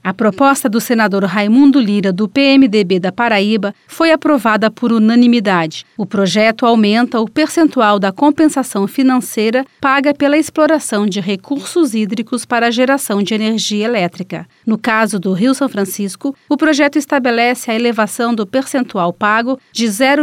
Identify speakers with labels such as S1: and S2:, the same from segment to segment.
S1: A proposta do senador Raimundo Lira, do PMDB da Paraíba, foi aprovada por unanimidade. O projeto aumenta o percentual da compensação financeira paga pela exploração de recursos hídricos para a geração de energia elétrica. No caso do Rio São Francisco, o projeto estabelece a elevação do percentual pago de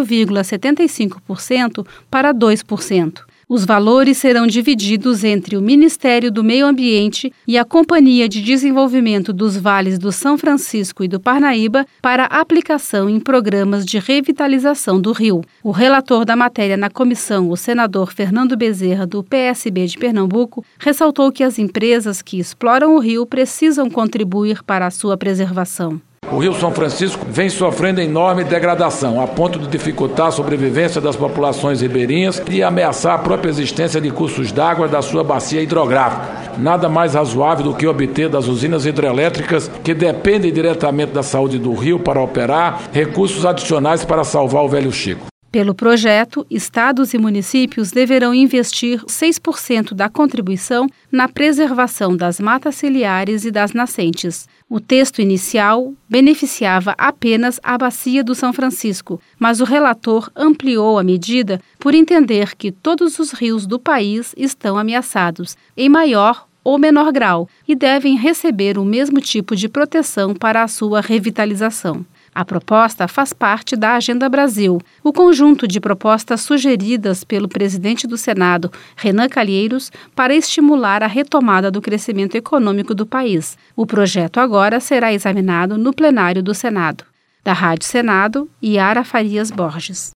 S1: 0,75% para 2%. Os valores serão divididos entre o Ministério do Meio Ambiente e a Companhia de Desenvolvimento dos Vales do São Francisco e do Parnaíba para aplicação em programas de revitalização do rio. O relator da matéria na comissão, o senador Fernando Bezerra, do PSB de Pernambuco, ressaltou que as empresas que exploram o rio precisam contribuir para a sua preservação.
S2: O Rio São Francisco vem sofrendo enorme degradação, a ponto de dificultar a sobrevivência das populações ribeirinhas e ameaçar a própria existência de cursos d'água da sua bacia hidrográfica. Nada mais razoável do que obter das usinas hidrelétricas, que dependem diretamente da saúde do rio para operar, recursos adicionais para salvar o Velho Chico.
S1: Pelo projeto, estados e municípios deverão investir 6% da contribuição na preservação das matas ciliares e das nascentes. O texto inicial beneficiava apenas a Bacia do São Francisco, mas o relator ampliou a medida por entender que todos os rios do país estão ameaçados, em maior ou menor grau, e devem receber o mesmo tipo de proteção para a sua revitalização. A proposta faz parte da Agenda Brasil, o conjunto de propostas sugeridas pelo presidente do Senado, Renan Calheiros, para estimular a retomada do crescimento econômico do país. O projeto agora será examinado no plenário do Senado. Da Rádio Senado, Yara Farias Borges.